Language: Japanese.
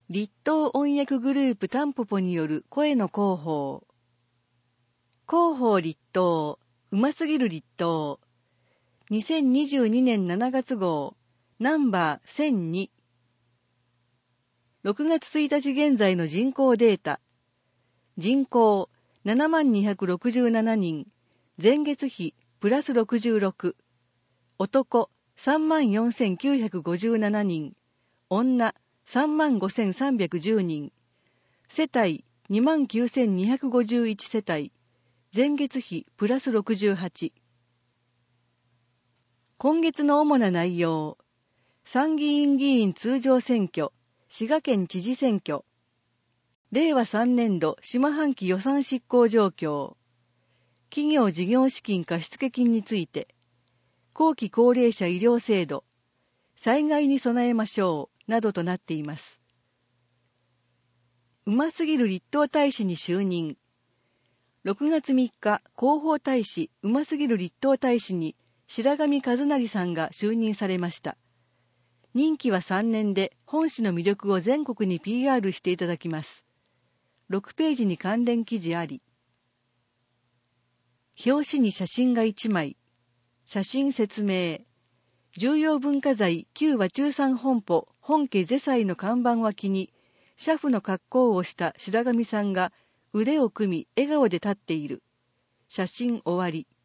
立東音訳グループタンポポによる声の広報。広報立東、うますぎる立東。2022年7月号、ナンバー1002。6月1日現在の人口データ。人口7267人。前月比プラス66。男34,957人。女35,310人。世帯29,251世帯。前月比プラス68。今月の主な内容。参議院議員通常選挙、滋賀県知事選挙。令和3年度下半期予算執行状況。企業事業資金貸付金について。後期高齢者医療制度。災害に備えましょう。などとなっています。うますぎる立東大使に就任。6月3日、広報大使うますぎる立東大使に白上和成さんが就任されました。任期は3年で本市の魅力を全国に PR していただきます。6ページに関連記事あり。表紙に写真が1枚。写真説明。重要文化財旧和中山本舗本家是斎の看板脇に、車夫の格好をした白上さんが腕を組み笑顔で立っている。写真終わり。